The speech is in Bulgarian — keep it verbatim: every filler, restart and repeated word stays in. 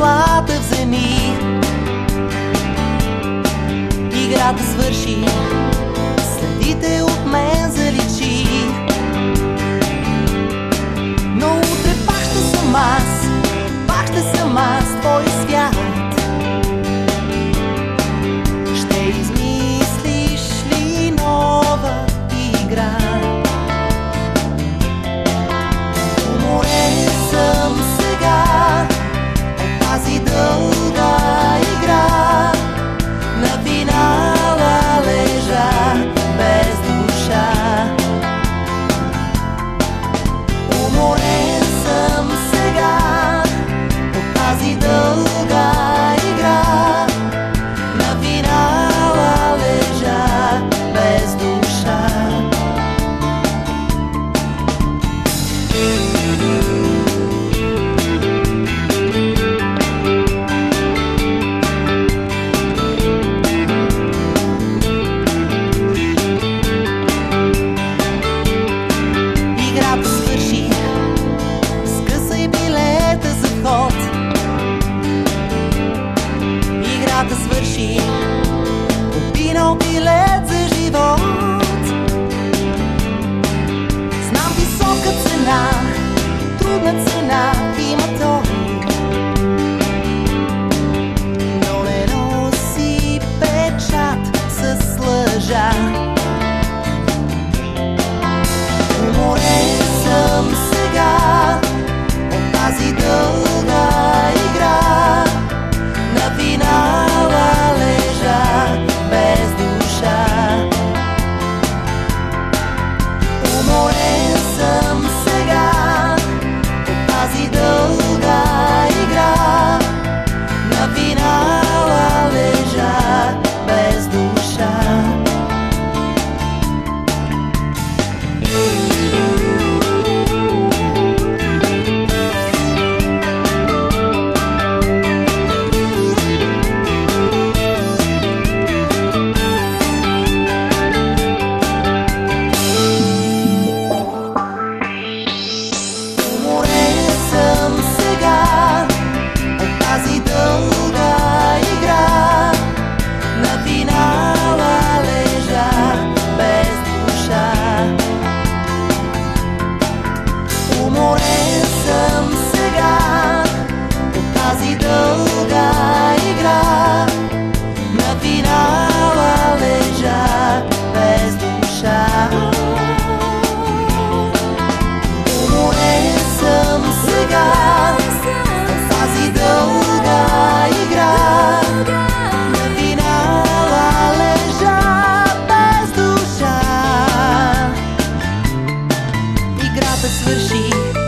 светлата вземи. Играта свърши, следите от мен заличи. Но утре пак ще съм аз, пак ще съм аз, твой свят. Ще измислиш ли нова игра? Уморен съм сега от тази дълга игра. На финала лежа без душа. Уморен съм сега от тази дълга игра. На финала лежа без душа. Играта свърши, скъсай билета за вход. Играта свърши, купи нов билет за живот. Знам висока цена, трудна цена има той, но не носи печат с лъжа. Уморен съм сега от тази дълга игра. На финала лежа без душа. Уморен съм сега от тази дълга игра. На финала лежа без душа. Уморен съм сега от тази дълга игра. На финала лежа без душа. Уморен съм сега от тази дълга игра. На финала лежа без душа. Играта свърши,